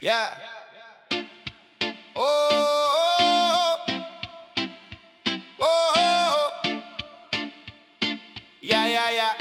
Yeah. Oh, oh, oh, oh. Yeah.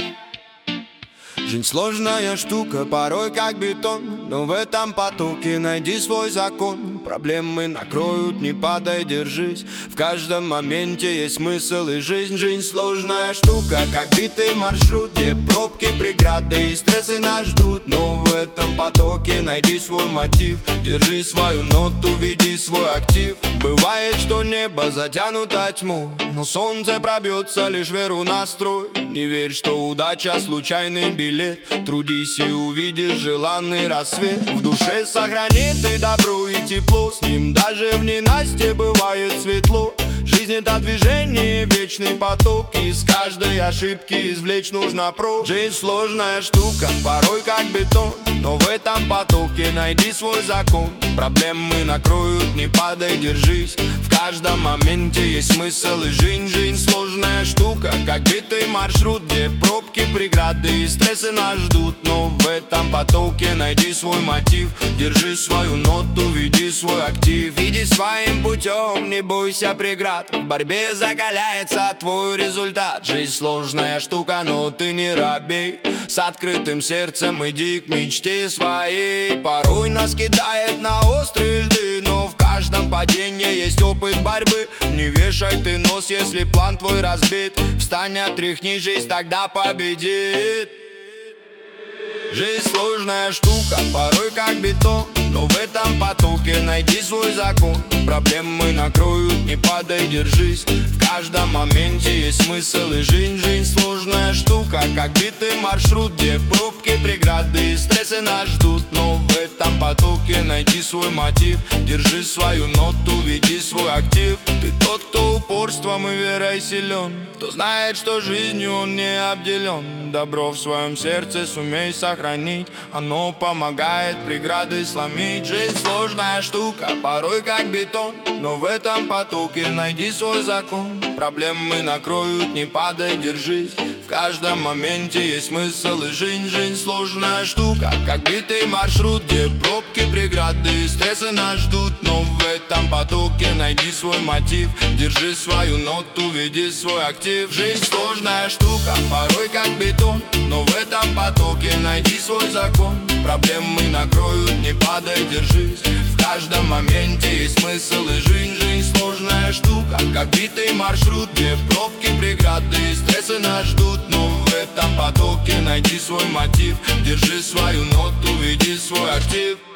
Жизнь сложная штука, порой как бетон, но в этом потоке найди свой закон. Проблемы накроют, не падай, держись. В каждом моменте есть смысл и жизнь. Жизнь сложная штука, как битый маршрут, где пробки, преграды и стрессы нас ждут. Но в этом потоке найди свой мотив. Держи свою ноту, веди свой актив. Бывает, что небо затянуто тьму, но солнце пробьется, лишь веру настрой. Не верь, что удача случайный билет. Трудись и увидишь желанный рассвет. В душе сохрани ты добро и тепло, с ним даже в ненастье бывает светло. Жизнь — это движение, вечный поток, и из каждой ошибки извлечь нужно прок. Жизнь сложная штука, порой как бетон, но в этом потоке найди свой закон. Проблемы накроют, не падай, держись. В каждом моменте есть смысл и жизнь. Жизнь сложная штука, как битый маршрут, где пробки, преграды и стрессы нас ждут. Но в этом потоке найди свой мотив. Держи свою ноту, веди свой актив. Иди своим путем, не бойся преград. В борьбе закаляется твой результат. Жизнь сложная штука, но ты не робей. С открытым сердцем иди к мечте своей. Порой нас кидает на острые льды, но в каждом падении есть опыт борьбы. Не вешай ты нос, если план твой разбит. Встань, отряхни, жизнь тогда победит. Жизнь сложная штука, порой как бетон, но в этом потоке найди свой закон. Проблемы накроют, не падай, держись. В каждом моменте есть смысл и жизнь. Жизнь сложная штука, как битый маршрут, где пробки, преграды и стрессы нас ждут. Но в этом потоке найди свой мотив. Держи свою ноту, веди свой актив. Ты тот, кто упорством и верой силен, кто знает, что жизнью он не обделен. Добро в своем сердце сумей сохранить, оно помогает преграды сломить. Жизнь сложная штука, порой как бетон, но в этом потоке найди свой закон. Проблемы накроют, не падай, держись. В каждом моменте есть смысл и жизнь. Жизнь сложная штука, как битый маршрут, где пробки, преграды и стрессы нас ждут. Но в этом потоке найди свой мотив. Держи свою ноту, веди свой актив. Жизнь сложная штука, порой как бетон, но в этом потоке найди свой закон. Проблемы накроют, не падай, держись. В каждом моменте есть смысл и жизнь. Жизнь сложная штука, как битый маршрут, где пробки, преграды и стрессы нас ждут. Но в этом потоке найди свой мотив. Держи свою ноту, веди свой актив.